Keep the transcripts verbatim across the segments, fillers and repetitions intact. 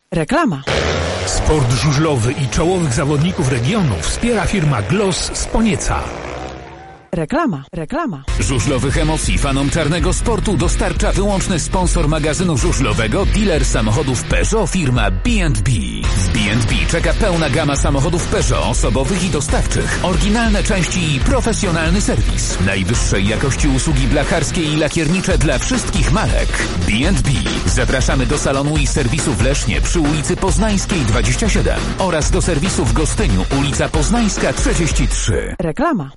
Reklama. Sport żużlowy i czołowych zawodników regionu wspiera firma Gloss z Ponieca. Reklama, reklama. Żużlowych emocji fanom czarnego sportu dostarcza wyłączny sponsor magazynu żużlowego, dealer samochodów Peugeot, firma B and B. W B and B czeka pełna gama samochodów Peugeot, osobowych i dostawczych, oryginalne części i profesjonalny serwis. Najwyższej jakości usługi blacharskie i lakiernicze dla wszystkich marek. B and B. Zapraszamy do salonu i serwisu w Lesznie przy ulicy Poznańskiej dwadzieścia siedem oraz do serwisu w Gostyniu, ulica Poznańska trzydzieści trzy. Reklama.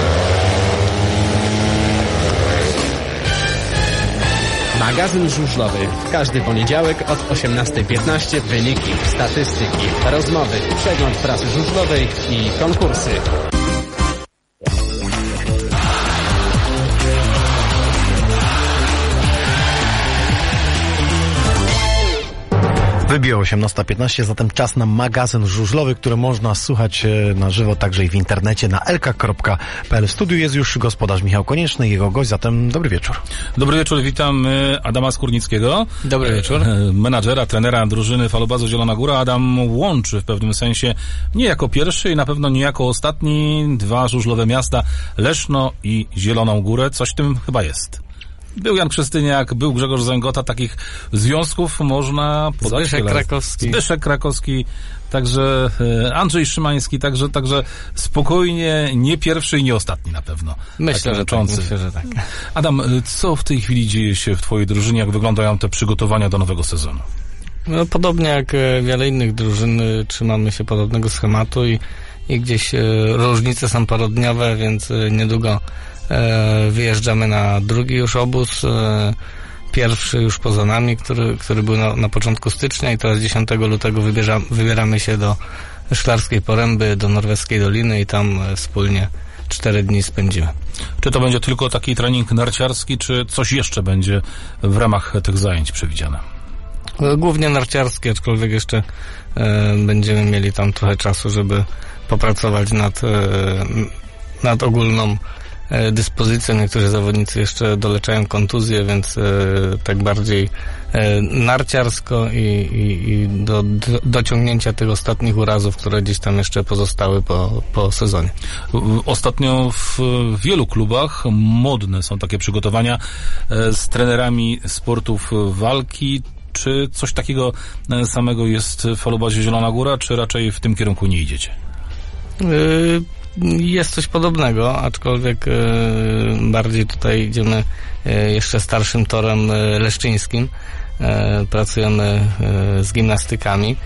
Magazyn żużlowy. W każdy poniedziałek od osiemnastej piętnaście wyniki, statystyki, rozmowy, przegląd prasy żużlowej i konkursy. Wybiło osiemnasta piętnaście, zatem czas na magazyn żużlowy, który można słuchać na żywo także i w internecie na elka kropka pe el. W studiu jest już gospodarz Michał Konieczny, jego gość, zatem dobry wieczór. Dobry wieczór, witam Adama Skórnickiego. Dobry wieczór. Menadżera, trenera drużyny Falobazu Zielona Góra. Adam łączy w pewnym sensie nie jako pierwszy i na pewno nie jako ostatni dwa żużlowe miasta, Leszno i Zieloną Górę. Coś w tym chyba jest. Był Jan Krzystyniak, był Grzegorz Zęgota, takich związków można podać. Zbyszek Krakowski. Zbyszek Krakowski, także Andrzej Szymański, także, także spokojnie, nie pierwszy i nie ostatni na pewno. Myślę, że tak, myślę, że tak. Adam, co w tej chwili dzieje się w twojej drużynie, jak wyglądają te przygotowania do nowego sezonu? No, podobnie jak wiele innych drużyn, trzymamy się podobnego schematu i, i gdzieś różnice są parodniowe, więc niedługo wyjeżdżamy na drugi już obóz, pierwszy już poza nami, który, który był na, na początku stycznia i teraz dziesiątego lutego wybierza, wybieramy się do Szklarskiej Poręby, do Norweskiej Doliny i tam wspólnie cztery dni spędzimy. Czy to będzie tylko taki trening narciarski, czy coś jeszcze będzie w ramach tych zajęć przewidziane? Głównie narciarskie, aczkolwiek jeszcze e, będziemy mieli tam trochę czasu, żeby popracować nad, e, nad ogólną dyspozycją. Niektórzy zawodnicy jeszcze doleczają kontuzję, więc e, tak bardziej e, narciarsko i, i, i do, do dociągnięcia tych ostatnich urazów, które gdzieś tam jeszcze pozostały po, po sezonie. Ostatnio w wielu klubach modne są takie przygotowania e, z trenerami sportów walki. Czy coś takiego samego jest w Falobazie Zielona Góra, czy raczej w tym kierunku nie idziecie? Y- Jest coś podobnego, aczkolwiek e, bardziej tutaj idziemy e, jeszcze starszym torem e, leszczyńskim. E, pracujemy e, z gimnastykami.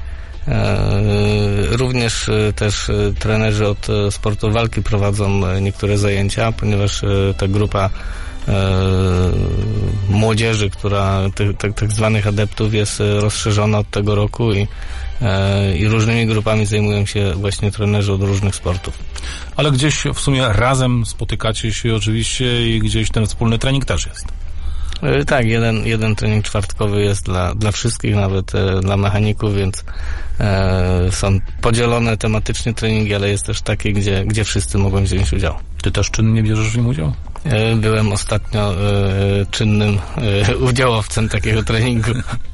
E, również e, też e, trenerzy od e, sportu walki prowadzą e, niektóre zajęcia, ponieważ e, ta grupa e, młodzieży, która tych tak, tak zwanych adeptów jest e, rozszerzona od tego roku i i różnymi grupami zajmują się właśnie trenerzy od różnych sportów. Ale gdzieś w sumie razem spotykacie się oczywiście i gdzieś ten wspólny trening też jest. Tak, jeden, jeden trening czwartkowy jest dla, dla wszystkich, nawet e, dla mechaników, więc e, są podzielone tematycznie treningi, ale jest też taki, gdzie, gdzie wszyscy mogą wziąć udział. Ty też czynnie bierzesz w nim udział? E, byłem ostatnio e, czynnym e, udziałowcem takiego treningu.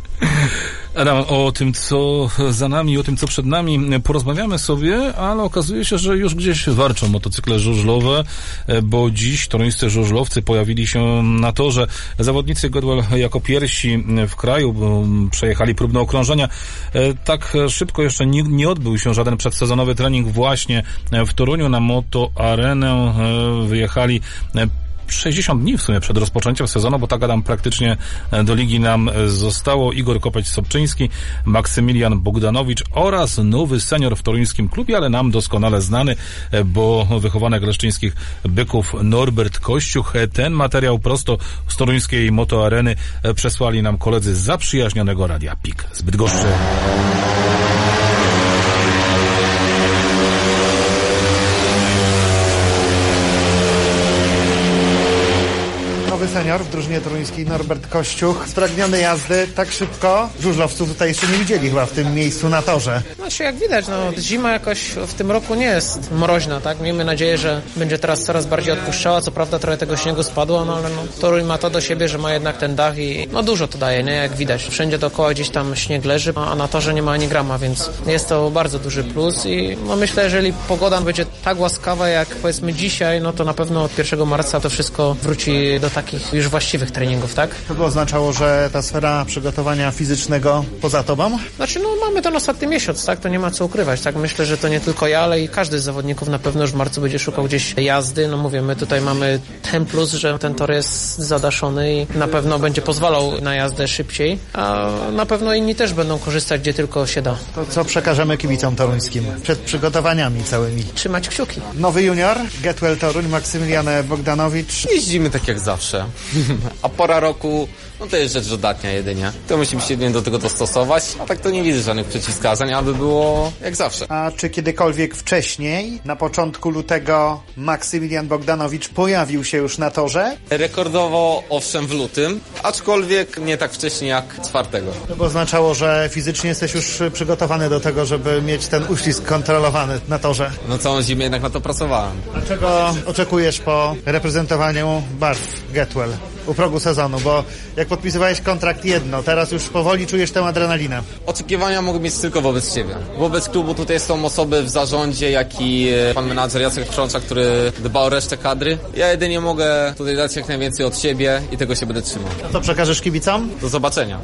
Adam, o tym, co za nami, o tym, co przed nami porozmawiamy sobie, ale okazuje się, że już gdzieś warczą motocykle żużlowe, bo dziś toruńscy żużlowcy pojawili się na torze. Zawodnicy Godwell jako pierwsi w kraju przejechali próbne okrążenia. Tak szybko jeszcze nie, nie odbył się żaden przedsezonowy trening właśnie w Toruniu. Na Moto Arenę wyjechali sześćdziesiąt dni w sumie przed rozpoczęciem sezonu, bo tak Adam praktycznie do ligi nam zostało. Igor Kopeć-Sobczyński, Maksymilian Bogdanowicz oraz nowy senior w toruńskim klubie, ale nam doskonale znany, bo wychowanek leszczyńskich byków Norbert Kościuch. Ten materiał prosto z toruńskiej Moto Areny przesłali nam koledzy z zaprzyjaźnionego Radia P I K z Bydgoszczy. senior w drużynie toruńskiej Norbert Kościuch. Spragniony jazdy tak szybko. Żużlowców tutaj jeszcze nie widzieli chyba w tym miejscu na torze. Znaczy jak widać, no zima jakoś w tym roku nie jest mroźna, tak? Miejmy nadzieję, że będzie teraz coraz bardziej odpuszczała. Co prawda trochę tego śniegu spadło, no ale no, Toruń ma to do siebie, że ma jednak ten dach i no dużo to daje, nie? Jak widać. Wszędzie dookoła gdzieś tam śnieg leży, a na torze nie ma ani grama, więc jest to bardzo duży plus i no myślę, że jeżeli pogoda będzie tak łaskawa jak powiedzmy dzisiaj, no to na pewno od pierwszego marca to wszystko wróci do takich już właściwych treningów, tak? To by oznaczało, że ta sfera przygotowania fizycznego poza tobą? Znaczy, no mamy ten ostatni miesiąc, tak? To nie ma co ukrywać, tak? Myślę, że to nie tylko ja, ale i każdy z zawodników na pewno już w marcu będzie szukał gdzieś jazdy. No mówię, my tutaj mamy ten plus, że ten tor jest zadaszony i na pewno będzie pozwalał na jazdę szybciej, a na pewno inni też będą korzystać, gdzie tylko się da. To co przekażemy kibicom toruńskim przed przygotowaniami całymi? Trzymać kciuki. Nowy junior, Getwell Toruń, Maksymilian Bogdanowicz. Jeździmy tak jak zawsze, a pora roku, no to jest rzecz dodatnia jedynie. To musimy się jedynie do tego dostosować, a tak to nie widzę żadnych przeciwwskazań, aby było jak zawsze. A czy kiedykolwiek wcześniej, na początku lutego, Maksymilian Bogdanowicz pojawił się już na torze? Rekordowo owszem w lutym, aczkolwiek nie tak wcześnie jak czwartego. To by oznaczało, że fizycznie jesteś już przygotowany do tego, żeby mieć ten uścisk kontrolowany na torze. No całą zimę jednak na to pracowałem. A czego oczekujesz po reprezentowaniu barw Getwell u progu sezonu? Bo jak podpisywałeś kontrakt jedno, teraz już powoli czujesz tę adrenalinę. Oczekiwania mogę mieć tylko wobec Ciebie. Wobec klubu tutaj są osoby w zarządzie, jak i pan menadżer Jacek Krzącza, który dba o resztę kadry. Ja jedynie mogę tutaj dać jak najwięcej od siebie i tego się będę trzymał. A co przekażesz kibicom? Do zobaczenia.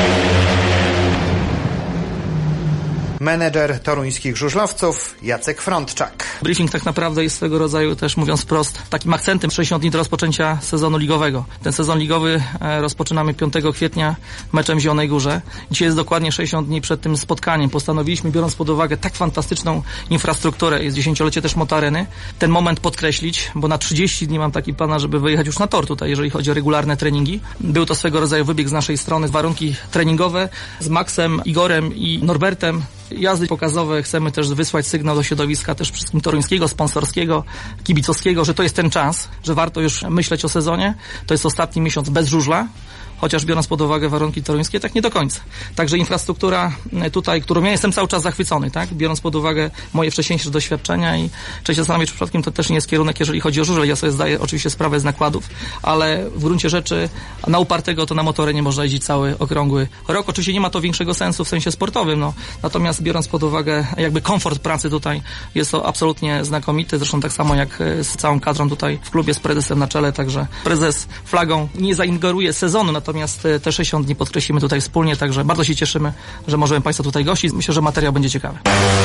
Menedżer toruńskich żużlowców Jacek Frądczak. Briefing tak naprawdę jest swego rodzaju też, mówiąc wprost, takim akcentem sześćdziesiąt dni do rozpoczęcia sezonu ligowego. Ten sezon ligowy rozpoczynamy piątego kwietnia meczem w Zielonej Górze. Dzisiaj jest dokładnie sześćdziesiąt dni przed tym spotkaniem. Postanowiliśmy, biorąc pod uwagę tak fantastyczną infrastrukturę, jest dziesięciolecie też Motareny, ten moment podkreślić, bo na trzydzieści dni mam taki plan, żeby wyjechać już na tor tutaj, jeżeli chodzi o regularne treningi. Był to swego rodzaju wybieg z naszej strony, warunki treningowe z Maxem, Igorem i Norbertem. Jazdy pokazowe, chcemy też wysłać sygnał do środowiska też wszystkim toruńskiego, sponsorskiego, kibicowskiego, że to jest ten czas, że warto już myśleć o sezonie. To jest ostatni miesiąc bez żużla, chociaż biorąc pod uwagę warunki toruńskie, tak nie do końca. Także infrastruktura tutaj, którą ja jestem cały czas zachwycony, tak? Biorąc pod uwagę moje wcześniejsze doświadczenia i trzeba się zastanowić, czy przypadkiem to też nie jest kierunek, jeżeli chodzi o żużel. Ja sobie zdaję oczywiście sprawę z nakładów, ale w gruncie rzeczy na upartego to na motorze nie można jeździć cały okrągły rok. Oczywiście nie ma to większego sensu w sensie sportowym, no. Natomiast biorąc pod uwagę jakby komfort pracy tutaj, jest to absolutnie znakomity. Zresztą tak samo jak z całą kadrą tutaj w klubie z prezesem na czele, także prezes flagą nie zaingeruje sezonu, natomiast te sześćdziesiąt dni podkreślimy tutaj wspólnie, także bardzo się cieszymy, że możemy Państwa tutaj gościć. Myślę, że materiał będzie ciekawy.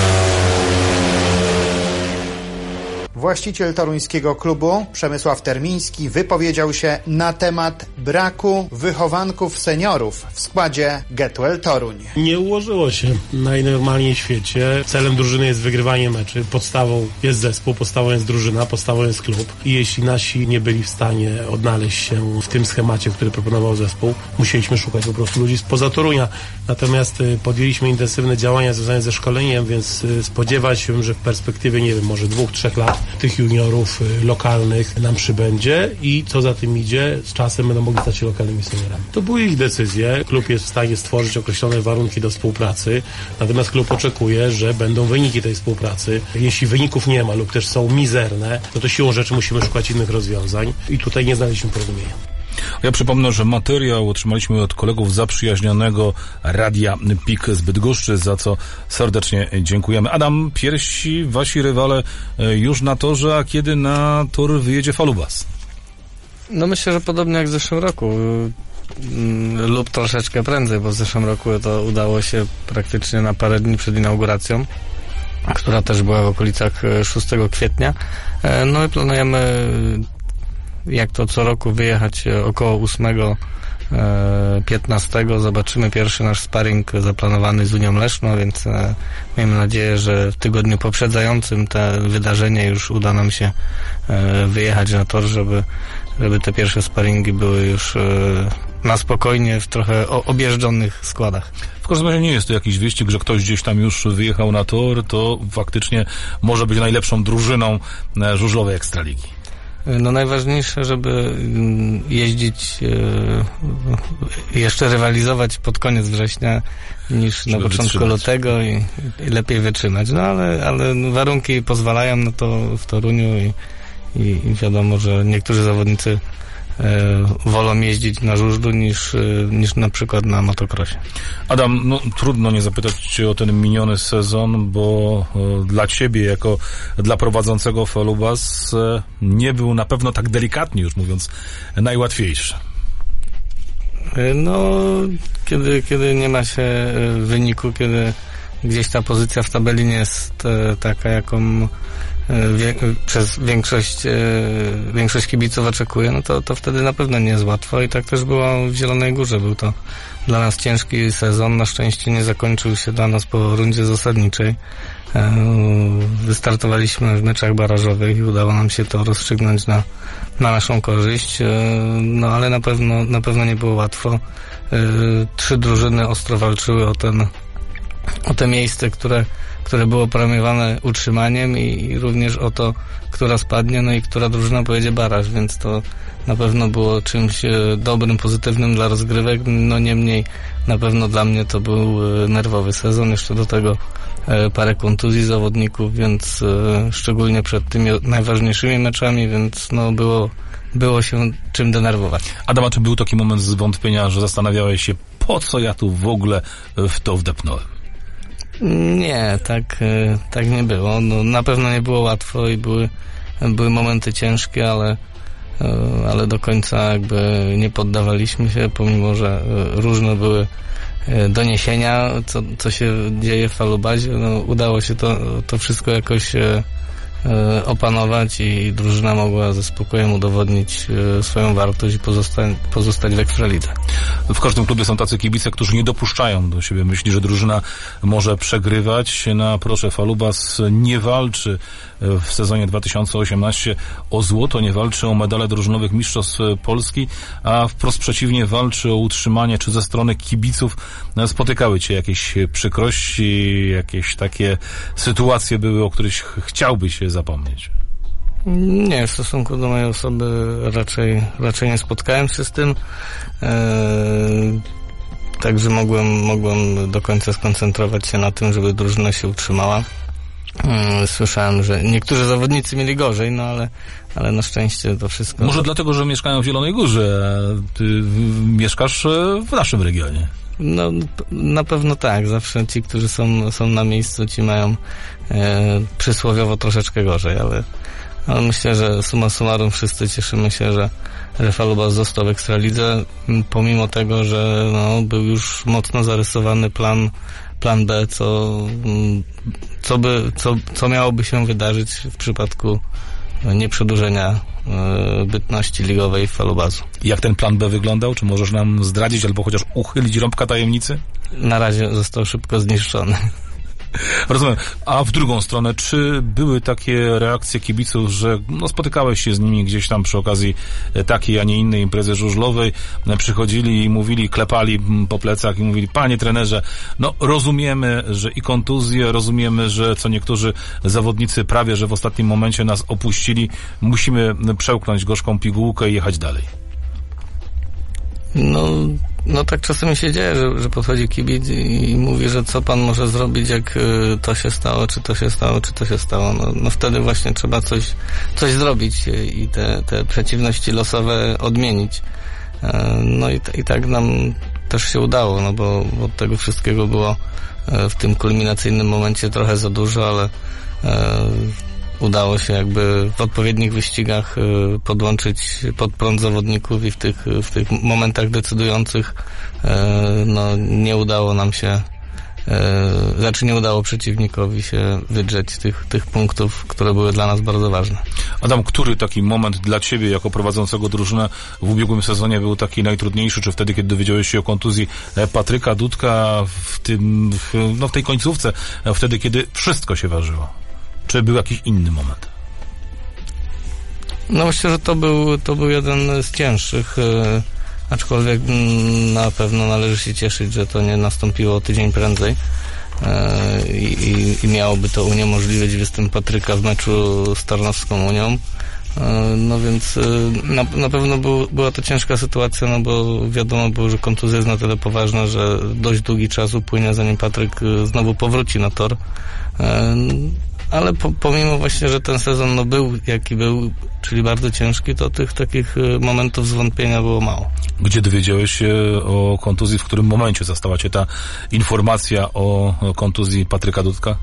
Właściciel toruńskiego klubu, Przemysław Termiński, wypowiedział się na temat braku wychowanków seniorów w składzie Getwell Toruń. Nie ułożyło się najnormalniej w świecie. Celem drużyny jest wygrywanie meczy. Podstawą jest zespół, podstawą jest drużyna, podstawą jest klub. I jeśli nasi nie byli w stanie odnaleźć się w tym schemacie, który proponował zespół, musieliśmy szukać po prostu ludzi spoza Torunia. Natomiast podjęliśmy intensywne działania związane ze szkoleniem, więc spodziewać się, że w perspektywie, nie wiem, może dwóch, trzech lat tych juniorów lokalnych nam przybędzie i co za tym idzie, z czasem będą mogli stać się lokalnymi seniorami. To były ich decyzje. Klub jest w stanie stworzyć określone warunki do współpracy, natomiast klub oczekuje, że będą wyniki tej współpracy. Jeśli wyników nie ma lub też są mizerne, no to siłą rzeczy musimy szukać innych rozwiązań i tutaj nie znaleźliśmy porozumienia. Ja przypomnę, że materiał otrzymaliśmy od kolegów zaprzyjaźnionego Radia P I K z Bydgoszczy, za co serdecznie dziękujemy. Adam, pierwsi wasi rywale już na torze, a kiedy na tor wyjedzie Falubas? No myślę, że podobnie jak w zeszłym roku lub troszeczkę prędzej, bo w zeszłym roku to udało się praktycznie na parę dni przed inauguracją, która też była w okolicach szóstego kwietnia. No i planujemy, jak to co roku, wyjechać około ósmego piętnastego. Zobaczymy pierwszy nasz sparring zaplanowany z Unią Leszno, więc miejmy nadzieję, że w tygodniu poprzedzającym te wydarzenie już uda nam się wyjechać na tor, żeby, żeby te pierwsze sparingi były już na spokojnie, w trochę objeżdżonych składach. W każdym razie nie jest to jakiś wyścig, że ktoś gdzieś tam już wyjechał na tor, to faktycznie może być najlepszą drużyną żużlowej Ekstraligi. No najważniejsze, żeby jeździć, jeszcze rywalizować pod koniec września niż żeby na początku wytrzymać. lutego i, i lepiej wytrzymać. No ale, ale warunki pozwalają na to w Toruniu i, i, i wiadomo, że niektórzy zawodnicy wolą jeździć na żużlu niż, niż na przykład na motocrossie. Adam, no trudno nie zapytać Cię o ten miniony sezon, bo dla Ciebie jako dla prowadzącego Falubas nie był na pewno tak delikatnie, już mówiąc, najłatwiejszy. No, kiedy, kiedy nie ma się wyniku, kiedy gdzieś ta pozycja w tabeli nie jest taka, jaką Wie, przez większość, e, większość kibiców oczekuje, no to, to wtedy na pewno nie jest łatwo i tak też było w Zielonej Górze. Był to dla nas ciężki sezon. Na szczęście nie zakończył się dla nas po rundzie zasadniczej. E, wystartowaliśmy w meczach barażowych i udało nam się to rozstrzygnąć na, na naszą korzyść. E, no ale na pewno, na pewno nie było łatwo. E, trzy drużyny ostro walczyły o ten, o te miejsce, które które było premiowane utrzymaniem i, i również o to, która spadnie, no i która drużyna pojedzie baraż, więc to na pewno było czymś e, dobrym, pozytywnym dla rozgrywek, no niemniej na pewno dla mnie to był e, nerwowy sezon, jeszcze do tego e, parę kontuzji zawodników, więc e, szczególnie przed tymi najważniejszymi meczami, więc no było, było się czym denerwować. Adam, a czy był taki moment zwątpienia, że zastanawiałeś się, po co ja tu w ogóle w to wdepnąłem? Nie, tak, tak nie było. No, na pewno nie było łatwo i były, były momenty ciężkie, ale, ale do końca jakby nie poddawaliśmy się, pomimo że różne były doniesienia, co, co się dzieje w Falubazie. No, udało się to, to wszystko jakoś opanować i drużyna mogła ze spokojem udowodnić swoją wartość i pozostać, pozostać w Ekstralidze. W każdym klubie są tacy kibice, którzy nie dopuszczają do siebie myśli, że drużyna może przegrywać. No proszę, Falubas nie walczy w sezonie dwa tysiące osiemnastym o złoto, nie walczy o medale drużynowych mistrzostw Polski, a wprost przeciwnie, walczy o utrzymanie, czy ze strony kibiców spotykały Cię jakieś przykrości, jakieś takie sytuacje były, o których chciałbyś się zapomnieć? Nie, w stosunku do mojej osoby raczej, raczej nie spotkałem się z tym. Eee, także mogłem, mogłem do końca skoncentrować się na tym, żeby drużyna się utrzymała. Eee, słyszałem, że niektórzy zawodnicy mieli gorzej, no ale, ale na szczęście to wszystko... Może dlatego, że mieszkają w Zielonej Górze, a ty mieszkasz w naszym regionie. No, na pewno tak. Zawsze ci, którzy są, są na miejscu, ci mają e, przysłowiowo troszeczkę gorzej, ale, ale myślę, że summa summarum wszyscy cieszymy się, że, że Falubas został w Ekstralidze, pomimo tego, że no, był już mocno zarysowany plan, plan B, co, co, by, co, co miałoby się wydarzyć w przypadku nieprzedłużenia y, bytności ligowej Falubazu. Jak ten plan B wyglądał? Czy możesz nam zdradzić albo chociaż uchylić rąbka tajemnicy? Na razie został szybko zniszczony. Rozumiem. A w drugą stronę, czy były takie reakcje kibiców, że no, spotykałeś się z nimi gdzieś tam przy okazji takiej, a nie innej imprezy żużlowej, przychodzili i mówili, klepali po plecach i mówili, panie trenerze, no rozumiemy, że i kontuzje, rozumiemy, że co niektórzy zawodnicy prawie, że w ostatnim momencie nas opuścili, musimy przełknąć gorzką pigułkę i jechać dalej. No, no tak czasami się dzieje, że, że podchodzi kibic i, i mówi, że co pan może zrobić, jak y, to się stało, czy to się stało, czy to się stało. No, no wtedy właśnie trzeba coś, coś zrobić i te, te przeciwności losowe odmienić. E, no i, i tak nam też się udało, no bo, bo tego wszystkiego było w tym kulminacyjnym momencie trochę za dużo, ale e, udało się jakby w odpowiednich wyścigach podłączyć pod prąd zawodników i w tych, w tych momentach decydujących no, nie udało nam się, znaczy nie udało przeciwnikowi się wydrzeć tych, tych punktów, które były dla nas bardzo ważne. Adam, który taki moment dla Ciebie jako prowadzącego drużynę w ubiegłym sezonie był taki najtrudniejszy? Czy wtedy, kiedy dowiedziałeś się o kontuzji Patryka Dudka w tym, no w tej końcówce, wtedy, kiedy wszystko się ważyło? Czy był jakiś inny moment? No myślę, że to był, to był jeden z cięższych, e, aczkolwiek m, na pewno należy się cieszyć, że to nie nastąpiło tydzień prędzej e, i, i miałoby to uniemożliwić występ Patryka w meczu z Tarnowską Unią. No więc na, na pewno był, była to ciężka sytuacja, no bo wiadomo było, że kontuzja jest na tyle poważna, że dość długi czas upłynie, zanim Patryk znowu powróci na tor. Ale po, pomimo właśnie, że ten sezon no był jaki był, czyli bardzo ciężki, to tych takich momentów zwątpienia było mało. Gdzie dowiedziałeś się o kontuzji, w którym momencie zastała cię ta informacja o kontuzji Patryka Dudka?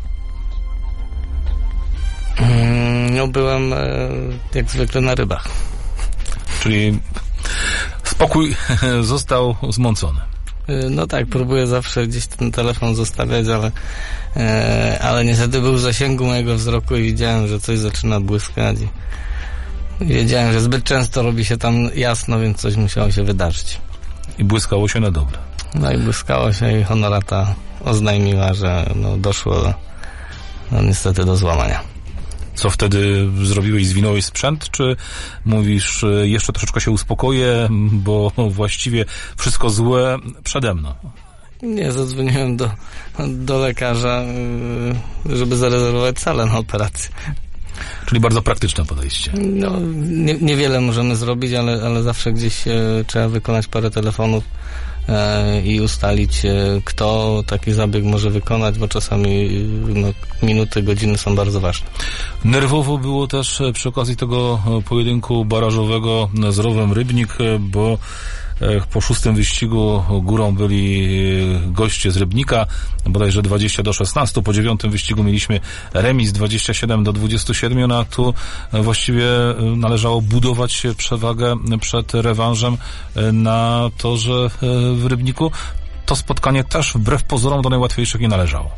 No byłem jak zwykle na rybach. Czyli spokój został zmącony. No tak, próbuję zawsze gdzieś ten telefon zostawiać, ale, ale niestety był w zasięgu mojego wzroku i widziałem, że coś zaczyna błyskać. I wiedziałem, że zbyt często robi się tam jasno, więc coś musiało się wydarzyć. I błyskało się na dobre. No i błyskało się i Honorata oznajmiła, że no doszło no niestety do złamania. Co wtedy zrobiłeś? Zwinąłeś sprzęt, czy mówisz, jeszcze troszeczkę się uspokoję, bo właściwie wszystko złe przede mną? Nie, zadzwoniłem do, do lekarza, żeby zarezerwować salę na operację. Czyli bardzo praktyczne podejście. No, nie, niewiele możemy zrobić, ale, ale zawsze gdzieś e, trzeba wykonać parę telefonów e, i ustalić, e, kto taki zabieg może wykonać, bo czasami no, minuty, godziny są bardzo ważne. Nerwowo było też przy okazji tego pojedynku barażowego z Rowem Rybnik, bo po szóstym wyścigu górą byli goście z Rybnika, bodajże dwadzieścia do szesnastu. Po dziewiątym wyścigu mieliśmy remis dwadzieścia siedem do dwudziestu siedmiu, no a tu właściwie należało budować przewagę przed rewanżem na torze w Rybniku. To spotkanie też wbrew pozorom do najłatwiejszych nie należało.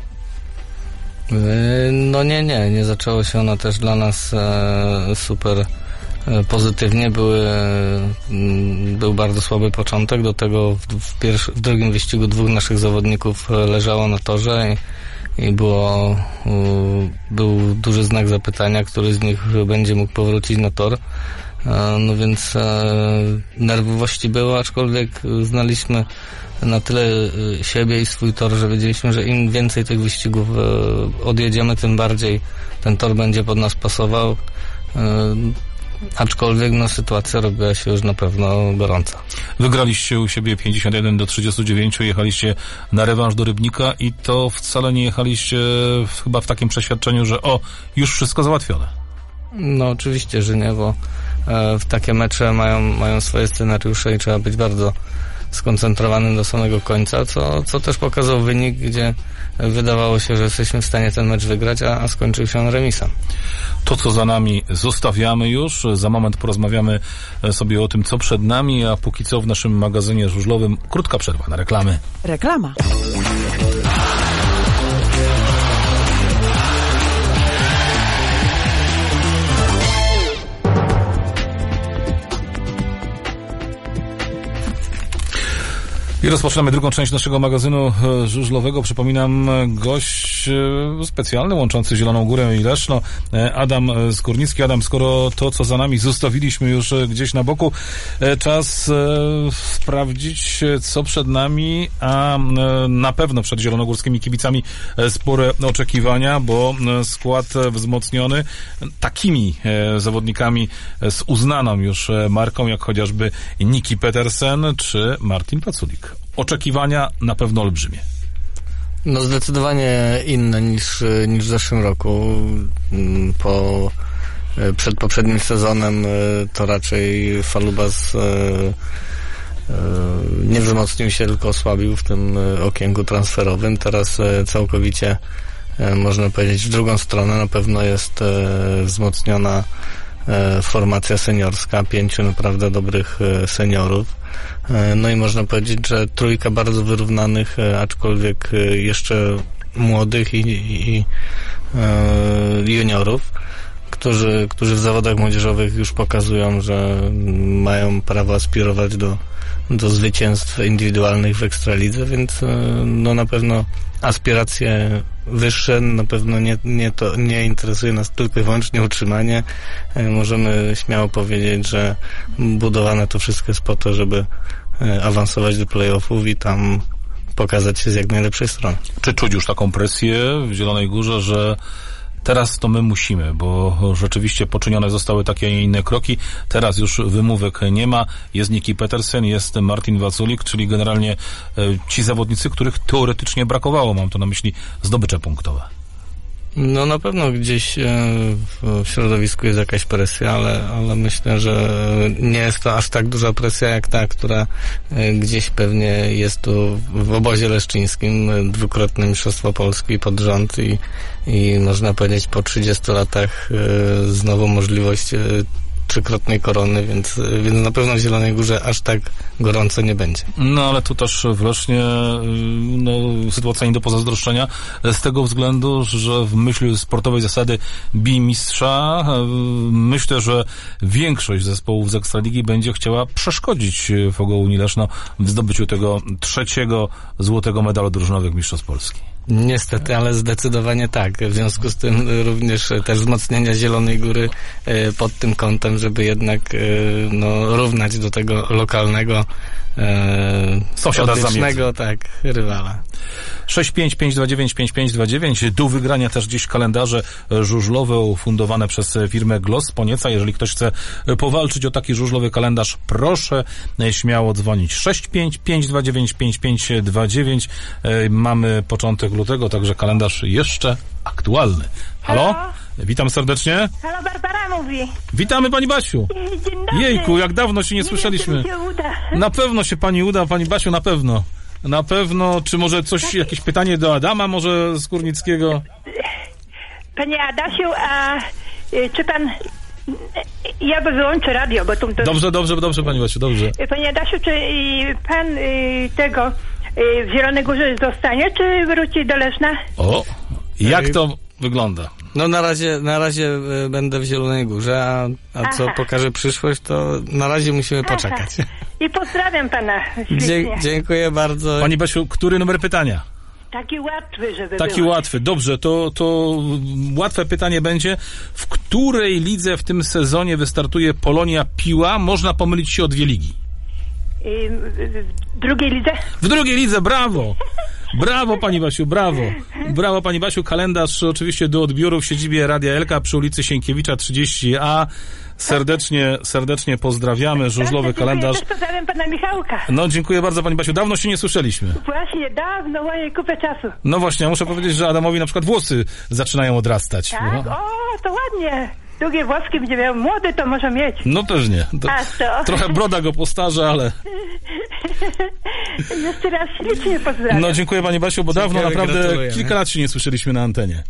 No nie, nie, nie zaczęło się ono też dla nas e, super pozytywnie. Były, był bardzo słaby początek, do tego w, w, pierwszy, w drugim wyścigu dwóch naszych zawodników leżało na torze i, i było, był duży znak zapytania, który z nich będzie mógł powrócić na tor. No więc nerwowości było, aczkolwiek znaliśmy na tyle siebie i swój tor, że wiedzieliśmy, że im więcej tych wyścigów odjedziemy, tym bardziej ten tor będzie pod nas pasował. Aczkolwiek no, sytuacja robiła się już na pewno gorąca. Wygraliście u siebie pięćdziesiąt jeden do trzydziestu dziewięciu, jechaliście na rewanż do Rybnika i to wcale nie jechaliście w, chyba w takim przeświadczeniu, że o, już wszystko załatwione. No oczywiście, że nie, bo e, w takie mecze mają, mają swoje scenariusze i trzeba być bardzo skoncentrowanym do samego końca, co, co też pokazał wynik, gdzie wydawało się, że jesteśmy w stanie ten mecz wygrać, a, a skończył się on remisem. To, co za nami, zostawiamy już. Za moment porozmawiamy sobie o tym, co przed nami, a póki co w naszym magazynie żużlowym krótka przerwa na reklamy. Reklama. I rozpoczynamy drugą część naszego magazynu żużlowego. Przypominam, gość specjalny łączący Zieloną Górę i Leszno, Adam Skórnicki. Adam, skoro to, co za nami zostawiliśmy już gdzieś na boku, czas sprawdzić, co przed nami, a na pewno przed zielonogórskimi kibicami spore oczekiwania, bo skład wzmocniony takimi zawodnikami z uznaną już marką, jak chociażby Niki Petersen czy Martin Paculik. Oczekiwania na pewno olbrzymie. No zdecydowanie inne niż, niż w zeszłym roku. Po, przed poprzednim sezonem to raczej Falubas nie wzmocnił się, tylko osłabił w tym okienku transferowym. Teraz całkowicie można powiedzieć w drugą stronę. Na pewno jest wzmocniona formacja seniorska, pięciu naprawdę dobrych seniorów. No i można powiedzieć, że trójka bardzo wyrównanych, aczkolwiek jeszcze młodych i, i, i juniorów, którzy, którzy w zawodach młodzieżowych już pokazują, że mają prawo aspirować do, do zwycięstw indywidualnych w Ekstralidze, więc no na pewno aspiracje wyższe, na pewno nie, nie, to, nie interesuje nas tylko i wyłącznie utrzymanie. Możemy śmiało powiedzieć, że budowane to wszystko jest po to, żeby awansować do play-offów i tam pokazać się z jak najlepszej strony. Czy czuć już taką presję w Zielonej Górze, że Teraz to my musimy, bo rzeczywiście poczynione zostały takie, a nie inne kroki. Teraz już wymówek nie ma. Jest Niki Petersen, jest Martin Waculik, czyli generalnie e, ci zawodnicy, których teoretycznie brakowało. Mam tu na myśli zdobycze punktowe. No na pewno gdzieś e, w środowisku jest jakaś presja, ale, ale myślę, że nie jest to aż tak duża presja jak ta, która e, gdzieś pewnie jest tu w obozie leszczyńskim. Dwukrotne Mistrzostwo Polski pod rząd i, i można powiedzieć po trzydziestu latach e, znowu możliwość e, trzykrotnej korony, więc, więc na pewno w Zielonej Górze aż tak gorąco nie będzie. No ale tu też w Lesznie no, sytuacja nie do pozazdroszczenia z tego względu, że w myśl sportowej zasady bij mistrza myślę, że większość zespołów z Ekstraligi będzie chciała przeszkodzić Fogołuni Leszno w zdobyciu tego trzeciego złotego medalu drużynowych Mistrzostw Polski. Niestety, ale zdecydowanie tak. W związku z tym również też wzmocnienia Zielonej Góry e, pod tym kątem, żeby jednak e, no, równać do tego lokalnego e, sąsiada odwiecznego, tak, rywala. sześć pięć pięć dwa dziewięć pięć pięć dwa dziewięć. Do wygrania też gdzieś kalendarze żużlowe ufundowane przez firmę Gloss z Ponieca. Jeżeli ktoś chce powalczyć o taki żużlowy kalendarz, proszę śmiało dzwonić. sześć pięć pięć dwa dziewięć pięć pięć dwa dziewięć. Mamy początek lutego, także kalendarz jeszcze aktualny. Halo? Halo? Witam serdecznie. Halo, Barbara mówi. Witamy pani Basiu. Dzień dobry. Jejku, jak dawno się nie, nie słyszeliśmy. Wiem, czy mi się uda. Na pewno się pani uda, pani Basiu, na pewno. Na pewno, czy może coś, tak. Jakieś pytanie do Adama może z Kurnickiego? Panie Adasiu, a y, czy pan... Ja by wyłączę radio, bo tu... To... Dobrze, dobrze, dobrze, pani Basiu, dobrze. Panie Adasiu, czy y, pan y, tego y, w Zielonej Górze zostanie, czy wróci do Leszna? O, jak to wygląda? No na razie, na razie y, będę w Zielonej Górze, a, a co pokaże przyszłość, to na razie musimy Aha. poczekać. I pozdrawiam pana Dzie- dziękuję bardzo. Pani Basiu, który numer pytania? Taki łatwy, żeby Taki było. łatwy. Dobrze, to, to łatwe pytanie będzie. W której lidze w tym sezonie wystartuje Polonia Piła? Można pomylić się o dwie ligi. I w drugiej lidze? W drugiej lidze, brawo! Brawo pani Basiu, brawo. Brawo pani Basiu. Kalendarz oczywiście do odbioru w siedzibie Radia Elka przy ulicy Sienkiewicza trzydzieści A. Serdecznie, serdecznie pozdrawiamy. Żużlowy kalendarz. Też pozdrawiam pana Michałka. No dziękuję bardzo pani Basiu. Dawno się nie słyszeliśmy. Właśnie, dawno, moje kupę czasu. No właśnie, ja muszę powiedzieć, że Adamowi na przykład włosy zaczynają odrastać. Tak? O, to ładnie. Długie włoski będzie miał. Młody to może mieć. No pewnie. To A to. Trochę broda go postarza, ale... Jeszcze raz ślicznie pozdrawiam. No dziękuję pani Basiu, bo dawno Dziękuję, naprawdę gratulujemy. kilka lat się nie słyszeliśmy na antenie.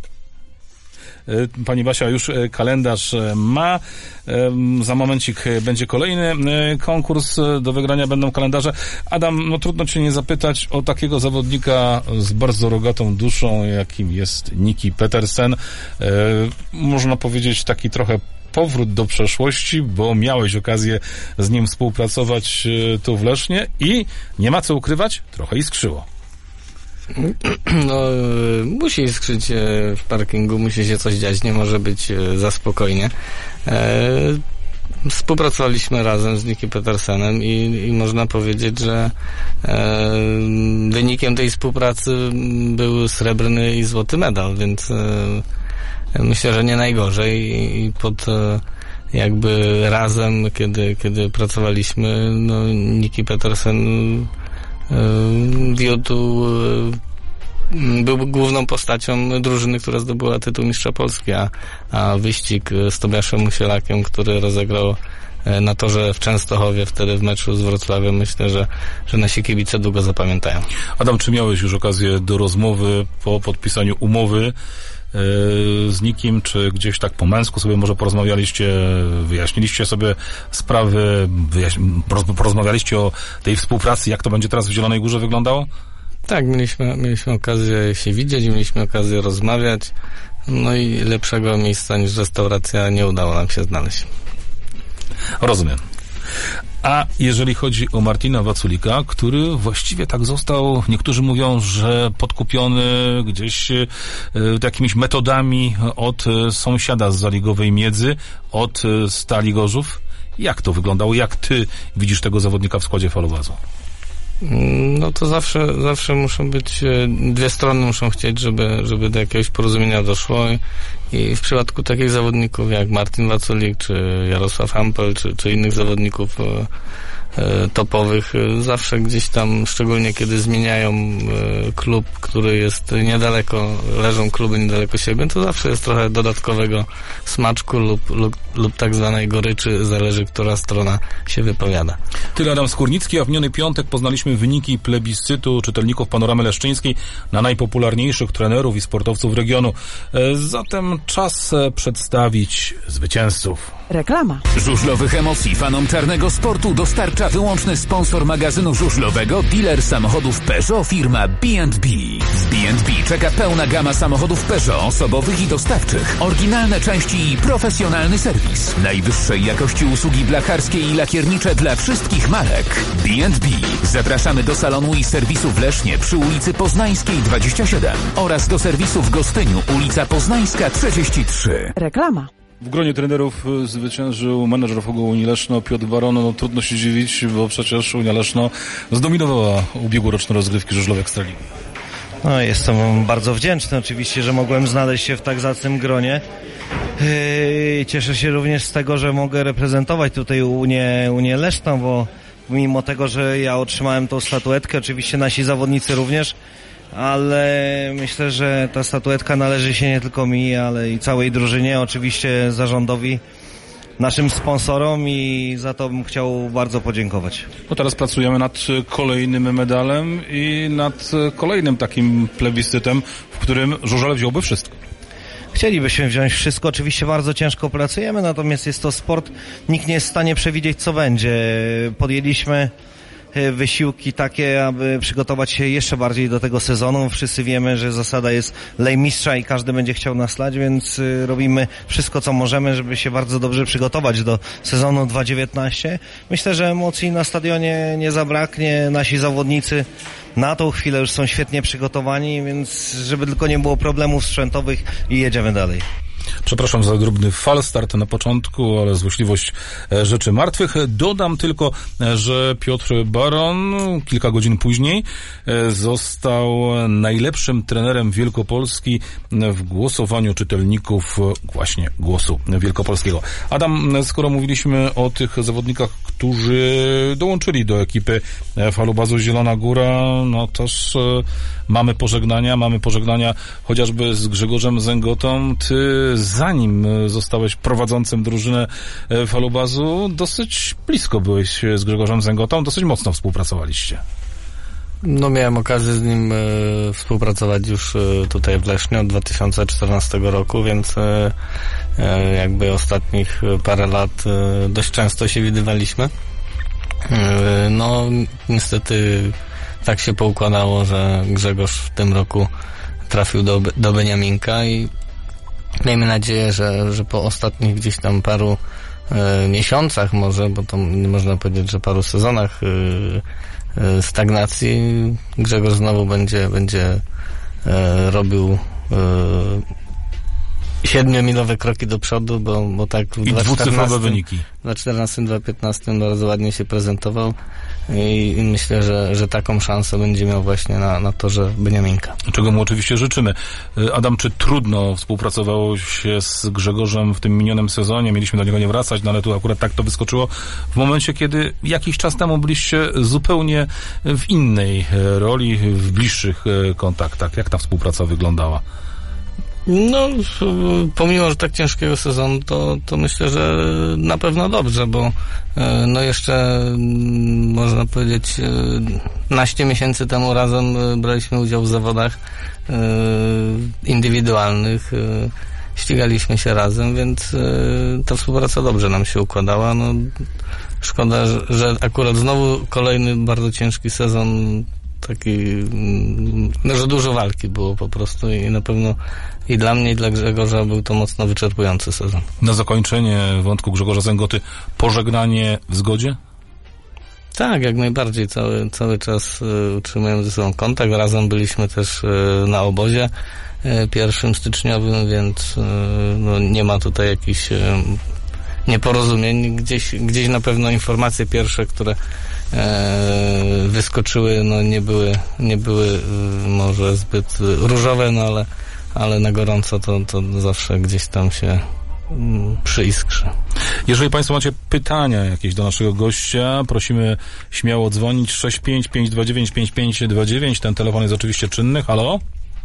Pani Basia już kalendarz ma. Za momencik będzie kolejny konkurs. Do wygrania będą kalendarze. Adam, no trudno cię nie zapytać o takiego zawodnika z bardzo rogatą duszą, jakim jest Niki Petersen. Można powiedzieć taki trochę powrót do przeszłości, bo miałeś okazję z nim współpracować tu w Lesznie i nie ma co ukrywać, trochę iskrzyło. No, musi iskrzyć w parkingu, musi się coś dziać, nie może być za spokojnie. E, współpracowaliśmy razem z Niki Petersenem i, i można powiedzieć, że e, wynikiem tej współpracy był srebrny i złoty medal, więc e, myślę, że nie najgorzej i pod e, jakby razem, kiedy, kiedy pracowaliśmy, no, Niki Petersen wiódł, był główną postacią drużyny, która zdobyła tytuł mistrza Polski, a, a wyścig z Tobiaszem Musielakiem, który rozegrał na torze w Częstochowie wtedy w meczu z Wrocławiem, myślę, że, że nasi kibice długo zapamiętają. Adam, czy miałeś już okazję do rozmowy po podpisaniu umowy z nikim, czy gdzieś tak po męsku sobie może porozmawialiście, wyjaśniliście sobie sprawy, wyjaśni- porozmawialiście o tej współpracy, jak to będzie teraz w Zielonej Górze wyglądało? Tak, mieliśmy, mieliśmy okazję się widzieć, mieliśmy okazję rozmawiać, no i lepszego miejsca niż restauracja nie udało nam się znaleźć. Rozumiem. A jeżeli chodzi o Martina Waculika, który właściwie tak został, niektórzy mówią, że podkupiony gdzieś e, jakimiś metodami od e, sąsiada z zaligowej Miedzy, od e, Stali Gorzów. Jak to wyglądało? Jak ty widzisz tego zawodnika w składzie Falowazu? No to zawsze, zawsze muszą być, dwie strony muszą chcieć, żeby, żeby do jakiegoś porozumienia doszło i, i w przypadku takich zawodników jak Martin Waculik, czy Jarosław Hampel, czy, czy innych zawodników e, e, topowych, e, zawsze gdzieś tam, szczególnie kiedy zmieniają e, klub, który jest niedaleko, leżą kluby niedaleko siebie, to zawsze jest trochę dodatkowego smaczku lub, lub, lub tak zwanej goryczy, zależy, która strona się wypowiada. Tyle Adam Skórnicki, a w miniony piątek poznaliśmy wyniki plebiscytu czytelników Panoramy Leszczyńskiej na najpopularniejszych trenerów i sportowców regionu. Zatem czas przedstawić zwycięzców. Reklama. Żużlowych emocji fanom czarnego sportu dostarcza wyłączny sponsor magazynu żużlowego, dealer samochodów Peugeot, firma B and B. W B and B czeka pełna gama samochodów Peugeot, osobowych i dostawczych, oryginalne części i profesjonalny serwis. Najwyższej jakości usługi blacharskie i lakiernicze dla wszystkich marek. B and B. Zapraszamy do salonu i serwisu w Lesznie przy ulicy Poznańskiej dwadzieścia siedem oraz do serwisu w Gostyniu, ulica Poznańska trzydzieści trzy. Reklama. W gronie trenerów zwyciężył menedżer F U G U Unii Leszno, Piotr Baron. No, trudno się dziwić, bo przecież Unia Leszno zdominowała ubiegłoroczne rozgrywki żużlowe Ekstraligi. No, jestem bardzo wdzięczny oczywiście, że mogłem znaleźć się w tak zacnym gronie. Yy, cieszę się również z tego, że mogę reprezentować tutaj Unię, Unię Leszno, bo mimo tego, że ja otrzymałem tą statuetkę, oczywiście nasi zawodnicy również, ale myślę, że ta statuetka należy się nie tylko mi, ale i całej drużynie, oczywiście zarządowi, naszym sponsorom, i za to bym chciał bardzo podziękować. No teraz pracujemy nad kolejnym medalem i nad kolejnym takim plebiscytem, w którym żużel wziąłby wszystko. Chcielibyśmy wziąć wszystko, oczywiście bardzo ciężko pracujemy, natomiast jest to sport, nikt nie jest w stanie przewidzieć, co będzie. Podjęliśmy wysiłki takie, aby przygotować się jeszcze bardziej do tego sezonu. Wszyscy wiemy, że zasada jest lej mistrza i każdy będzie chciał nas lać, więc robimy wszystko, co możemy, żeby się bardzo dobrze przygotować do sezonu dwa tysiące dziewiętnastego. Myślę, że emocji na stadionie nie zabraknie. Nasi zawodnicy na tą chwilę już są świetnie przygotowani, więc żeby tylko nie było problemów sprzętowych i jedziemy dalej. Przepraszam za drobny falstart na początku, ale złośliwość rzeczy martwych. Dodam tylko, że Piotr Baron kilka godzin później został najlepszym trenerem Wielkopolski w głosowaniu czytelników właśnie Głosu Wielkopolskiego. Adam, skoro mówiliśmy o tych zawodnikach, którzy dołączyli do ekipy Falubazu Zielona Góra, no też mamy pożegnania, mamy pożegnania chociażby z Grzegorzem Zęgotą. Ty, zanim zostałeś prowadzącym drużynę Falubazu, dosyć blisko byłeś z Grzegorzem Zęgotą, dosyć mocno współpracowaliście. No, miałem okazję z nim e, współpracować już e, tutaj w Lesznie od dwa tysiące czternastego roku, więc e, e, jakby ostatnich parę lat e, dość często się widywaliśmy. E, no, niestety tak się poukładało, że Grzegorz w tym roku trafił do, do Beniaminka i miejmy nadzieję, że, że po ostatnich gdzieś tam paru e, miesiącach może, bo to nie można powiedzieć, że paru sezonach e, e, stagnacji, Grzegorz znowu będzie, będzie e, robił e, siedmiomilowe kroki do przodu, bo, bo tak w I dwucyfrowe wyniki. dwa tysiące czternastym dwa tysiące piętnastym bardzo ładnie się prezentował i, i myślę, że, że taką szansę będzie miał właśnie na, na torze Beniaminka. Czego mu oczywiście życzymy. Adam, czy trudno współpracowało się z Grzegorzem w tym minionym sezonie? Mieliśmy do niego nie wracać, no ale tu akurat tak to wyskoczyło w momencie, kiedy jakiś czas temu byliście zupełnie w innej roli, w bliższych kontaktach. Jak ta współpraca wyglądała? No, pomimo, że tak ciężkiego sezonu, to, to myślę, że na pewno dobrze, bo no jeszcze można powiedzieć naście miesięcy temu razem braliśmy udział w zawodach indywidualnych, ścigaliśmy się razem, więc ta współpraca dobrze nam się układała. No, szkoda, że akurat znowu kolejny bardzo ciężki sezon, taki, no, że dużo walki było po prostu i na pewno i dla mnie, i dla Grzegorza był to mocno wyczerpujący sezon. Na zakończenie wątku Grzegorza Zęgoty, pożegnanie w zgodzie? Tak, jak najbardziej. Cały, cały czas y, utrzymujemy ze sobą kontakt. Razem byliśmy też y, na obozie y, pierwszym styczniowym, więc y, no, nie ma tutaj jakichś y, nieporozumień. Gdzieś, gdzieś na pewno informacje pierwsze, które e, wyskoczyły, no nie były, nie były e, może zbyt różowe, no ale, ale na gorąco to, to zawsze gdzieś tam się mm, przyiskrzy. Jeżeli Państwo macie pytania jakieś do naszego gościa, prosimy śmiało dzwonić sześć pięć pięć dwa dziewięć pięć pięć dwa dziewięć. Ten telefon jest oczywiście czynny. Halo?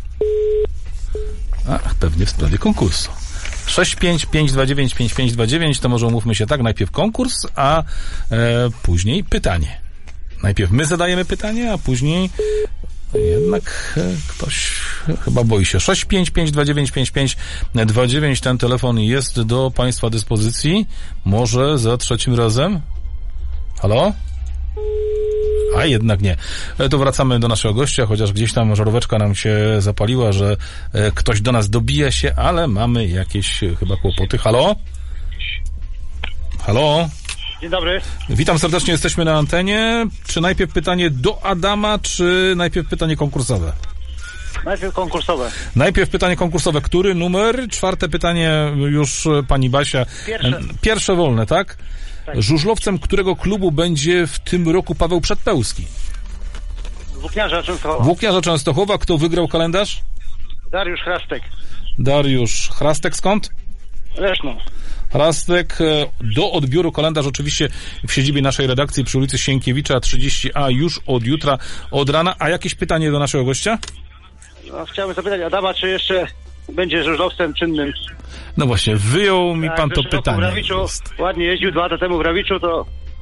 Ach, pewnie w sprawie konkursu. sześć pięć pięć dwa dziewięć pięć pięć dwa dziewięć, to może umówmy się tak, najpierw konkurs, a e, później pytanie. Najpierw my zadajemy pytanie, a później jednak e, ktoś chyba boi się. sześć pięć pięć dwa dziewięć pięć pięć dwa dziewięć, ten telefon jest do Państwa dyspozycji. Może za trzecim razem? Halo? A jednak nie. To wracamy do naszego gościa, chociaż gdzieś tam żaróweczka nam się zapaliła, że e, ktoś do nas dobija się, ale mamy jakieś e, chyba kłopoty. Halo? Halo? Dzień dobry. Witam serdecznie, jesteśmy na antenie. Czy najpierw pytanie do Adama, czy najpierw pytanie konkursowe? Najpierw konkursowe. Najpierw pytanie konkursowe. Który numer? Czwarte pytanie już pani Basia. Pierwsze. Pierwsze wolne, tak? Tak. Żużlowcem którego klubu będzie w tym roku Paweł Przedpełski? Włókniarza Częstochowa. Włókniarza Częstochowa. Kto wygrał kalendarz? Dariusz Chrastek. Dariusz Chrastek skąd? Leszno. Chrastek. Do odbioru kalendarz oczywiście w siedzibie naszej redakcji przy ulicy Sienkiewicza trzydzieści A już od jutra, od rana. A jakieś pytanie do naszego gościa? No, chciałbym zapytać Adama, czy jeszcze będzie żużlowcem czynnym. No właśnie, wyjął mi tak, pan to pytanie. W Rawiczu, ładnie jeździł dwa lata temu w Rawiczu, to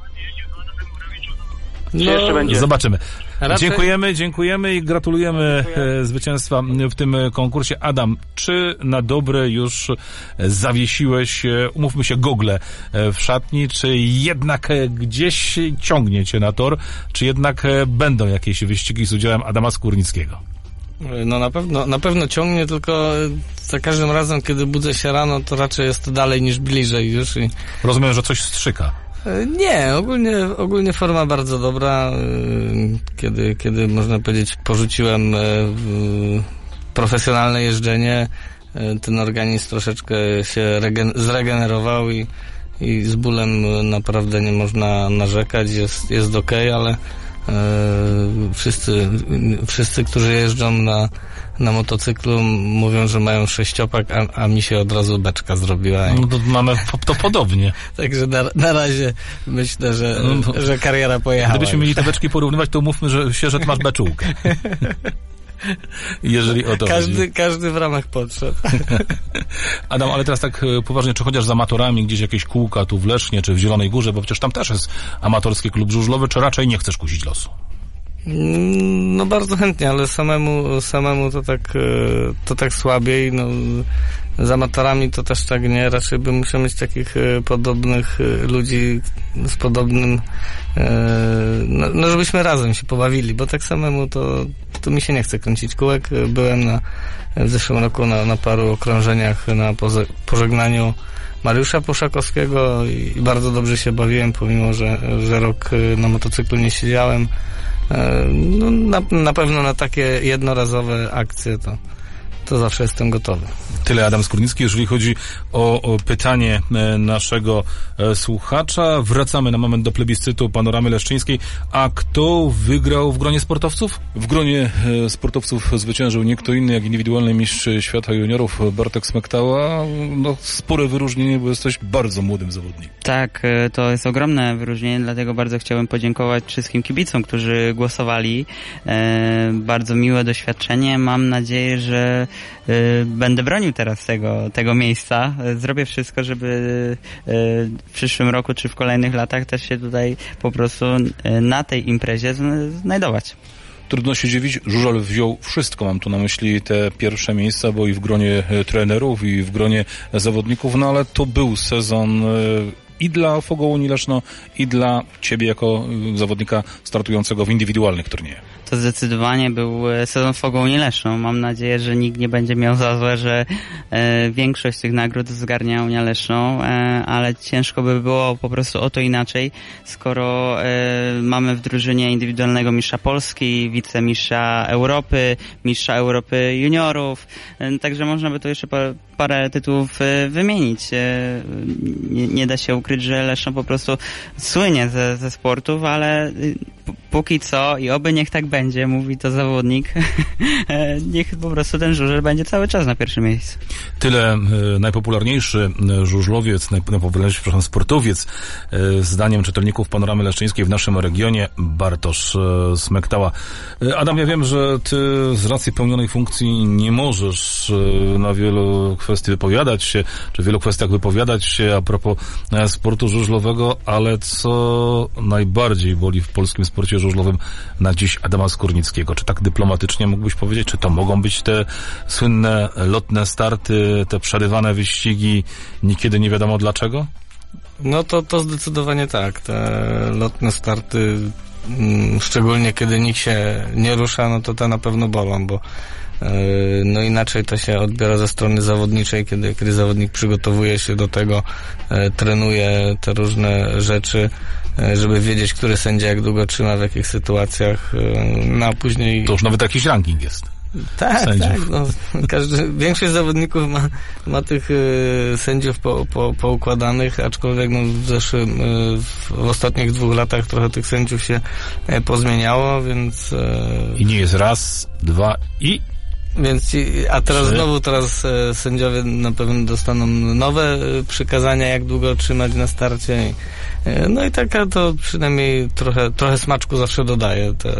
czy no, jeszcze będzie? Zobaczymy. Raczej... Dziękujemy, dziękujemy i gratulujemy Dziękuję. zwycięstwa w tym konkursie. Adam, czy na dobre już zawiesiłeś, umówmy się, gogle w szatni, czy jednak gdzieś ciągnie cię na tor, czy jednak będą jakieś wyścigi z udziałem Adama Skórnickiego? No na pewno, na pewno ciągnie, tylko za każdym razem, kiedy budzę się rano, to raczej jest to dalej niż bliżej już. I... Rozumiem, że coś strzyka. Nie, ogólnie, ogólnie forma bardzo dobra. Kiedy, kiedy można powiedzieć, porzuciłem profesjonalne jeżdżenie, ten organizm troszeczkę się regen- zregenerował i, i z bólem naprawdę nie można narzekać, jest, jest okej, ale Wszyscy, wszyscy, którzy jeżdżą na, na motocyklu, mówią, że mają sześciopak, a, a mi się od razu beczka zrobiła. No to mamy to podobnie. Także na, na razie myślę, że, no, że kariera pojechała. Gdybyśmy mieli te beczki porównywać, to mówmy, że się, że ty masz beczułkę. Jeżeli o to każdy, chodzi. Każdy w ramach potrzeb. Adam, ale teraz tak poważnie, czy chociaż z amatorami gdzieś jakieś kółka tu w Lesznie, czy w Zielonej Górze, bo przecież tam też jest amatorski klub żużlowy, czy raczej nie chcesz kusić losu? No bardzo chętnie, ale samemu, samemu to tak, to tak słabiej, no z amatorami to też tak nie, raczej bym musiał mieć takich podobnych ludzi z podobnym, no, no żebyśmy razem się pobawili, bo tak samemu to, to mi się nie chce kręcić kółek. Byłem na, w zeszłym roku na, na paru okrążeniach na poze, pożegnaniu Mariusza Puszakowskiego i, i bardzo dobrze się bawiłem, pomimo, że, że rok na motocyklu nie siedziałem. No, na, na pewno na takie jednorazowe akcje to, to zawsze jestem gotowy. Tyle Adam Skórnicki, jeżeli chodzi o, o pytanie naszego e, słuchacza. Wracamy na moment do plebiscytu Panoramy Leszczyńskiej. A kto wygrał w gronie sportowców? W gronie e, sportowców zwyciężył nie kto inny jak indywidualny mistrz świata juniorów Bartek Smektała. No, spore wyróżnienie, bo jesteś bardzo młodym zawodnikiem. Tak, to jest ogromne wyróżnienie, dlatego bardzo chciałem podziękować wszystkim kibicom, którzy głosowali. E, bardzo miłe doświadczenie. Mam nadzieję, że e, będę bronił teraz tego, tego miejsca. Zrobię wszystko, żeby w przyszłym roku czy w kolejnych latach też się tutaj po prostu na tej imprezie znajdować. Trudno się dziwić, żużel wziął wszystko, mam tu na myśli te pierwsze miejsca, bo i w gronie trenerów, i w gronie zawodników, no ale to był sezon i dla Fogołuni Leszno, i dla ciebie jako zawodnika startującego w indywidualnych turniejach. to zdecydowanie był sezon w Ogołnie Leszno. Mam nadzieję, że nikt nie będzie miał za złe, że e, większość tych nagród zgarnia Unia Leszno, e, ale ciężko by było po prostu o to inaczej, skoro e, mamy w drużynie indywidualnego mistrza Polski, wicemistrza Europy, mistrza Europy juniorów, e, także można by tu jeszcze parę, parę tytułów e, wymienić. E, nie, nie da się ukryć, że Leszno po prostu słynie ze, ze sportów, ale póki co i oby niech tak będzie, mówi to zawodnik, niech po prostu ten żużel będzie cały czas na pierwszym miejscu. Tyle e, najpopularniejszy żużlowiec, najpopularniejszy, przepraszam, sportowiec, e, zdaniem czytelników Panoramy Leszczyńskiej w naszym regionie, Bartosz e, Smektała. E, Adam, ja wiem, że ty z racji pełnionej funkcji nie możesz e, na wielu kwestii wypowiadać się, czy w wielu kwestiach wypowiadać się a propos e, sportu żużlowego, ale co najbardziej boli w polskim sporcie żużlowym na dziś Adama Skórnickiego? Czy tak dyplomatycznie mógłbyś powiedzieć, czy to mogą być te słynne lotne starty, te przerywane wyścigi, niekiedy nie wiadomo dlaczego? No to, to zdecydowanie tak. Te lotne starty, mm, szczególnie kiedy nikt się nie rusza, no to te na pewno bolą, bo yy, no inaczej to się odbiera ze strony zawodniczej, kiedy, kiedy zawodnik przygotowuje się do tego, yy, trenuje te różne rzeczy, żeby wiedzieć, który sędzia jak długo trzyma, w jakich sytuacjach, no a później... To już nawet jakiś ranking jest. Tak, sędziów. tak. No, każdy, większość zawodników ma, ma tych y, sędziów po, po, poukładanych, aczkolwiek no, w zeszłym, y, w ostatnich dwóch latach trochę tych sędziów się y, pozmieniało, więc... Y, I nie jest raz, dwa i... Więc, a teraz Trzy. znowu teraz e, sędziowie na pewno dostaną nowe e, przykazania, jak długo trzymać na starcie. E, no i taka to przynajmniej trochę, trochę smaczku zawsze dodaje te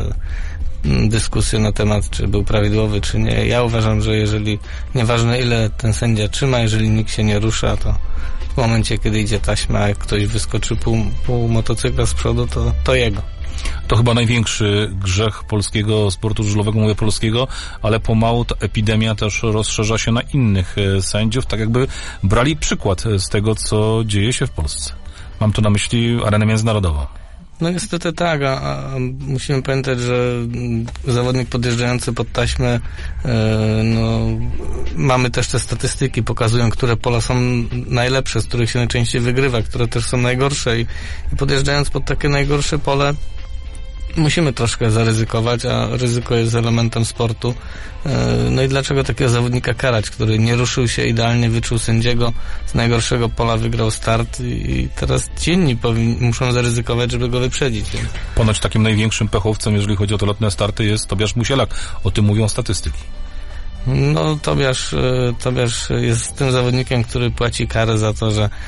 m, dyskusje na temat, czy był prawidłowy, czy nie. Ja uważam, że jeżeli, nieważne ile ten sędzia trzyma, jeżeli nikt się nie rusza, to w momencie, kiedy idzie taśma, jak ktoś wyskoczy pół, pół motocykla z przodu, to, to jego. To chyba największy grzech polskiego sportu żużlowego, mówię polskiego, ale pomału ta epidemia też rozszerza się na innych sędziów, tak jakby brali przykład z tego, co dzieje się w Polsce. Mam tu na myśli arenę międzynarodową. No niestety tak, a, a musimy pamiętać, że zawodnik podjeżdżający pod taśmę, e, no, mamy też te statystyki, pokazują, które pola są najlepsze, z których się najczęściej wygrywa, które też są najgorsze i, i podjeżdżając pod takie najgorsze pole, musimy troszkę zaryzykować, a ryzyko jest elementem sportu. No i dlaczego takiego zawodnika karać, który nie ruszył się idealnie, wyczuł sędziego, z najgorszego pola wygrał start i teraz ci inni powin- muszą zaryzykować, żeby go wyprzedzić. Ponoć takim największym pechowcem, jeżeli chodzi o te lotne starty, jest Tobiasz Musielak. O tym mówią statystyki. No, Tobiasz, Tobiasz jest tym zawodnikiem, który płaci karę za to, że,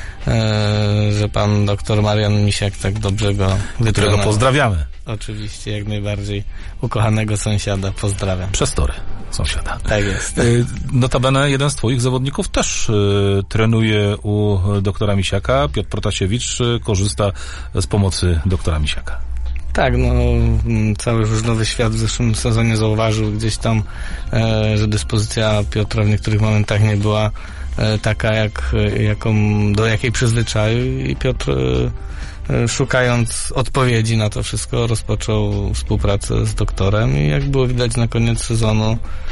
że pan doktor Marian Misiak tak dobrze go wytrenował. Którego pozdrawiamy. Oczywiście, jak najbardziej. Ukochanego sąsiada, pozdrawiam. Przez tory sąsiada. Tak jest. Notabene jeden z twoich zawodników też y, trenuje u doktora Misiaka. Piotr Protasiewicz y, korzysta z pomocy doktora Misiaka. Tak, no cały żużlowy świat w zeszłym sezonie zauważył gdzieś tam, e, że dyspozycja Piotra w niektórych momentach nie była e, taka, jak, jaką, do jakiej przyzwyczaił i Piotr e, szukając odpowiedzi na to wszystko rozpoczął współpracę z doktorem i jak było widać na koniec sezonu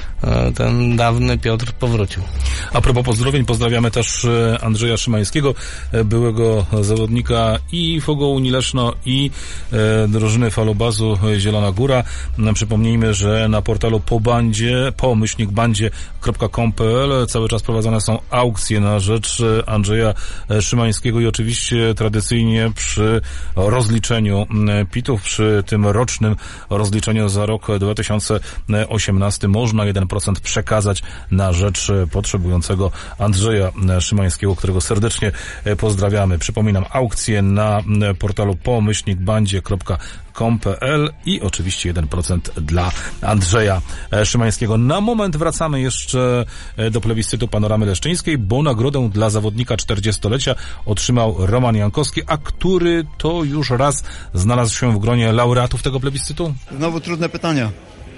ten dawny Piotr powrócił. A propos pozdrowień, pozdrawiamy też Andrzeja Szymańskiego, byłego zawodnika i Fogołuni Leszno i e, drużyny falobazu Zielona Góra. Przypomnijmy, że na portalu po bandzie, po myślnik bandzie kropka com kropka p l cały czas prowadzone są aukcje na rzecz Andrzeja Szymańskiego i oczywiście tradycyjnie przy rozliczeniu pitów, przy tym rocznym rozliczeniu za rok dwa tysiące osiemnasty można jeden procent przekazać na rzecz potrzebującego Andrzeja Szymańskiego, którego serdecznie pozdrawiamy. Przypominam, aukcje na portalu po myślnik bandzie kropka com kropka p l i oczywiście jeden procent dla Andrzeja Szymańskiego. Na moment wracamy jeszcze do plebiscytu Panoramy Leszczyńskiej, bo nagrodę dla zawodnika czterdziestolecia otrzymał Roman Jankowski, a który to już raz znalazł się w gronie laureatów tego plebiscytu? Znowu trudne pytania.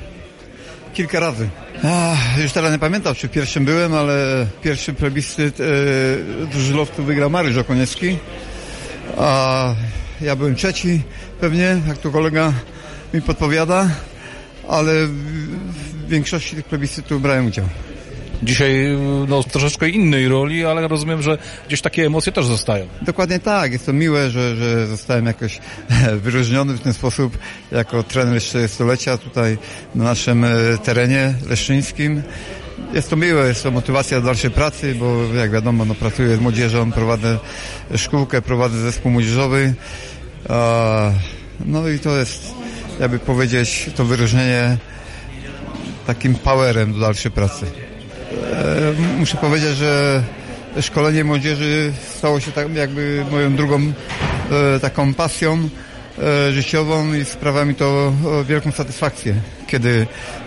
Kilka razy. Ach, już teraz nie pamiętam, czy pierwszym byłem, ale pierwszy plebiscyt e, żużlowców wygrał Mariusz Okoniecki, a ja byłem trzeci pewnie, jak tu kolega mi podpowiada, ale w większości tych plebiscytów brałem udział. Dzisiaj no, w troszeczkę innej roli, ale rozumiem, że gdzieś takie emocje też zostają. Dokładnie tak. Jest to miłe, że, że zostałem jakoś wyróżniony w ten sposób jako trener czterystulecia tutaj na naszym terenie leszczyńskim. Jest to miłe, jest to motywacja do dalszej pracy, bo jak wiadomo, no, pracuję z młodzieżą, prowadzę szkółkę, prowadzę zespół młodzieżowy. No i to jest, jakby powiedzieć, to wyróżnienie takim powerem do dalszej pracy. Muszę powiedzieć, że szkolenie młodzieży stało się tak jakby moją drugą taką pasją życiową i sprawia mi to wielką satysfakcję, kiedy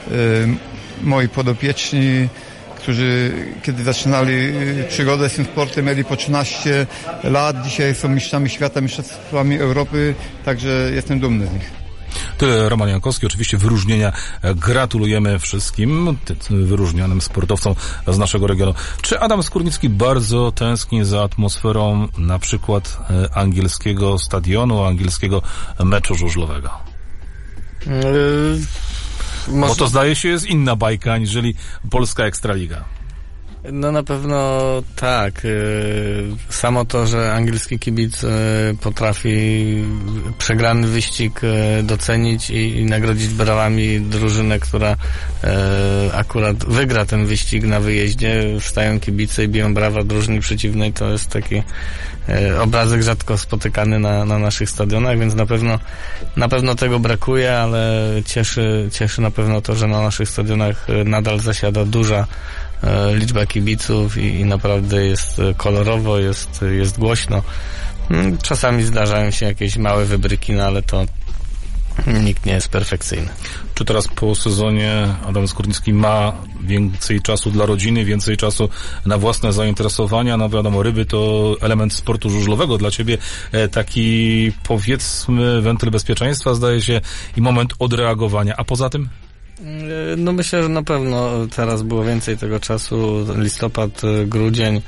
moi podopieczni, którzy kiedy zaczynali przygodę z tym sportem, mieli po trzynaście lat, dzisiaj są mistrzami świata, mistrzostwami Europy, także jestem dumny z nich. Tyle Roman Jankowski. Oczywiście wyróżnienia gratulujemy wszystkim wyróżnionym sportowcom z naszego regionu. Czy Adam Skórnicki bardzo tęskni za atmosferą na przykład angielskiego stadionu, angielskiego meczu żużlowego? Yy, może... Bo to zdaje się jest inna bajka aniżeli polska Ekstraliga. No na pewno tak. Samo to, że angielski kibic potrafi przegrany wyścig docenić i, i nagrodzić brawami drużynę, która akurat wygra ten wyścig na wyjeździe, wstają kibice i biją brawa drużyny przeciwnej, to jest taki obrazek rzadko spotykany na, na naszych stadionach, więc na pewno na pewno tego brakuje, ale cieszy, cieszy na pewno to, że na naszych stadionach nadal zasiada duża liczba kibiców i, i naprawdę jest kolorowo, jest, jest głośno. Czasami zdarzają się jakieś małe wybryki, no ale to nikt nie jest perfekcyjny. Czy teraz po sezonie Adam Skórnicki ma więcej czasu dla rodziny, więcej czasu na własne zainteresowania? No wiadomo, ryby to element sportu żużlowego dla ciebie, taki powiedzmy wentyl bezpieczeństwa zdaje się i moment odreagowania, a poza tym? No myślę, że na pewno teraz było więcej tego czasu, listopad, grudzień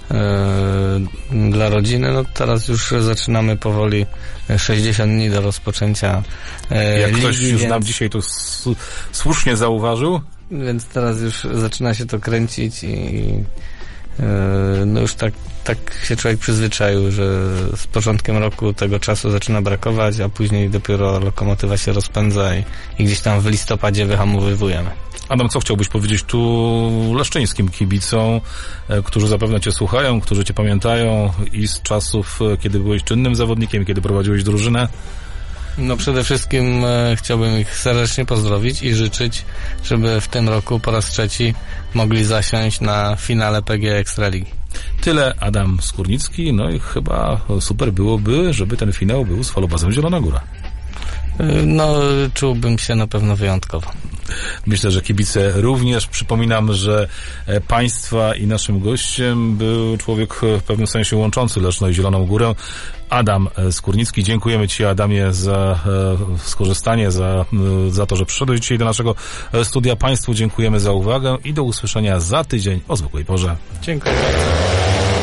yy, dla rodziny. No teraz już zaczynamy powoli sześćdziesiąt dni do rozpoczęcia yy, Jak ligi, ktoś już więc... nam dzisiaj to s- słusznie zauważył. Więc teraz już zaczyna się to kręcić i yy, no już tak, tak się człowiek przyzwyczaił, że z początkiem roku tego czasu zaczyna brakować, a później dopiero lokomotywa się rozpędza i, i gdzieś tam w listopadzie wyhamowywujemy. Adam, co chciałbyś powiedzieć tu leszczyńskim kibicom, którzy zapewne cię słuchają, którzy cię pamiętają i z czasów, kiedy byłeś czynnym zawodnikiem, kiedy prowadziłeś drużynę? No przede wszystkim e, chciałbym ich serdecznie pozdrowić i życzyć, żeby w tym roku po raz trzeci mogli zasiąść na finale P G Ekstraligi. Tyle Adam Skórnicki, no i chyba super byłoby, żeby ten finał był z falobazem Zielona Góra. No, czułbym się na pewno wyjątkowo. Myślę, że kibice również. Przypominam, że państwa i naszym gościem był człowiek w pewnym sensie łączący Leszno i Zieloną Górę, Adam Skórnicki. Dziękujemy ci, Adamie, za skorzystanie, za, za to, że przyszedłeś dzisiaj do naszego studia. Państwu dziękujemy za uwagę i do usłyszenia za tydzień o zwykłej porze. Dziękuję bardzo.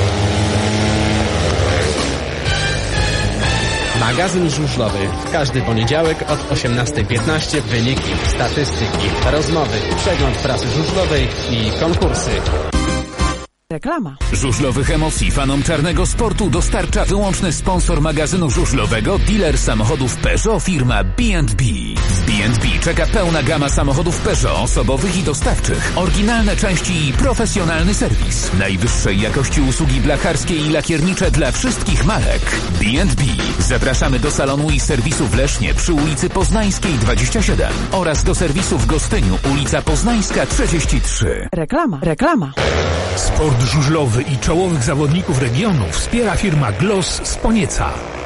Magazyn żużlowy. Każdy poniedziałek od osiemnastej piętnaście wyniki, statystyki, rozmowy, przegląd prasy żużlowej i konkursy. Reklama. Żużlowych emocji fanom czarnego sportu dostarcza wyłączny sponsor magazynu żużlowego, dealer samochodów Peugeot, firma B and B. W B and B czeka pełna gama samochodów Peugeot, osobowych i dostawczych, oryginalne części i profesjonalny serwis. Najwyższej jakości usługi blacharskie i lakiernicze dla wszystkich marek. B and B. Zapraszamy do salonu i serwisu w Lesznie przy ulicy Poznańskiej dwadzieścia siedem oraz do serwisu w Gostyniu, ulica Poznańska trzydzieści trzy. Reklama. Reklama. Sport żużlowy i czołowych zawodników regionu wspiera firma Gloss z Ponieca.